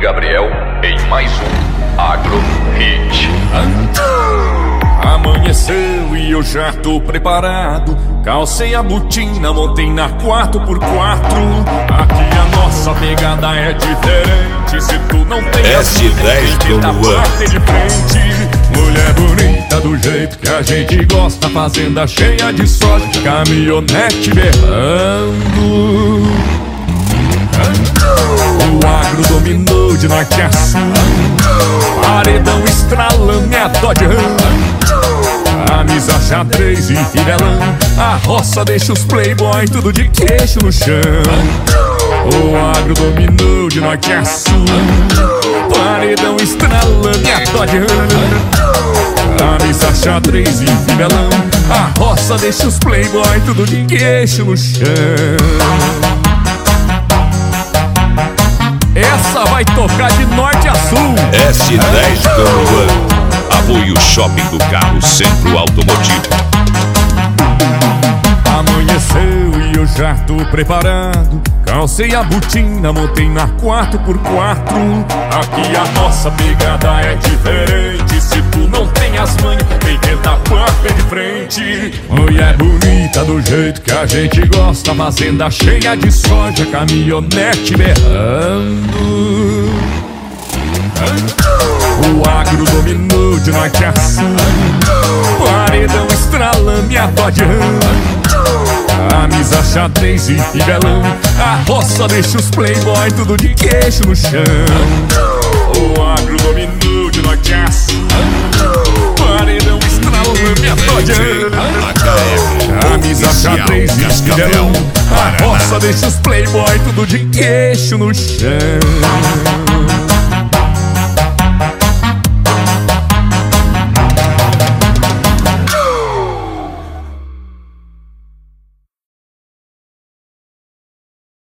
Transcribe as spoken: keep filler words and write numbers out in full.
Gabriel em mais um Agro Hit. Amanheceu e eu já tô preparado. Calcei a botina, montei na quatro por quatro. Aqui a nossa pegada é diferente. Se tu não tem S dez tem que dar Luan. bater de frente. Mulher bonita do jeito que a gente gosta. Fazenda cheia de soja, caminhonete berrando. O agro dominou de norte a sul. Paredão estralando, é a Dodge Ram. Camisa xadrez e fivelão. A roça deixa os playboy tudo de queixo no chão. O agro dominou de norte a sul. Paredão estralando, é a Dodge Ram. Camisa xadrez e fivelão. A roça deixa os playboy tudo de queixo no chão. Essa vai tocar de norte a sul. S dez Luan. Apoio Shopping do Carro Centro Automotivo. Amanheceu e eu já tô preparado. Calcei a botina, montei na quatro por quatro. Aqui a nossa pegada é diferente. Se tu não tem as manhas, tem que dar pé de frente. Mulher bonita do jeito que a gente gosta. Fazenda cheia de soja, caminhonete berrando. O agro dominou de norte a sul. Paredão estralando, e a Dodge Ram. Camisa xadrez e fivelão. A roça deixa os playboy tudo de queixo no chão. O agro dominou de norte a sul. Paredão estralando, e a Dodge Ram. Camisa xadrez e fivelão. A roça deixa os playboy tudo de queixo no chão.